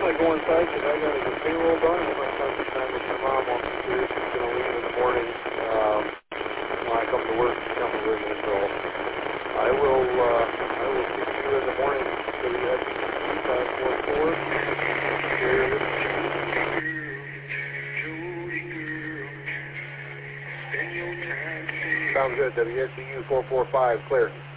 might go inside because I got to get payroll done. I might spend some time with my mom while she's here. She's going to leave in the morning. When I come to work, she's coming with me. So I will see you in the morning. WSU 544. Sounds good. WSU 445, clear.